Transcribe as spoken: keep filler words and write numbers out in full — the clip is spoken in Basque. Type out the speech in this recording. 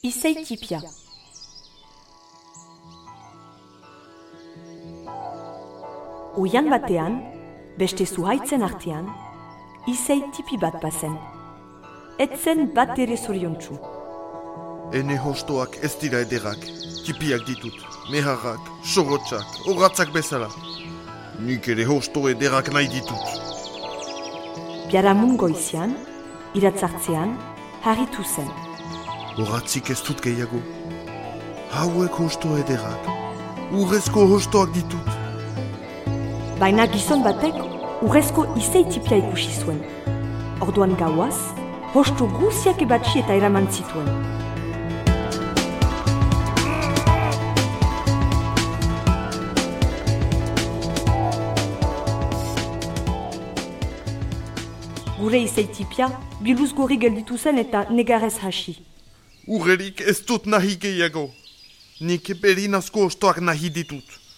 Izeitipia. Oian batean, beste zuhaitzen artean, izeitipi bat bazen. Etzen bat ere zoriontsu. Ene hostoak ez dira ederrak, tipiak ditut, meharrak, sorotxak, horatzak bezala. Nik ere hosto ederrak nahi ditut. Biaramun goizian, iratzartzean, harritu zen. Horatzik ez dut gehiago. Hauek hosto ederrak, urrezko hostoak ditut. Baina gizon batek urrezko izeitipia ikusi zuen. Orduan gauaz, hosto guziak ebatsi eta eraman zituen. Gure izeitipia biluz gorri gelditu zen eta negarez hasi. Urrerik ez dut nahi gehiago. Nik berin asko hostoak nahi ditut.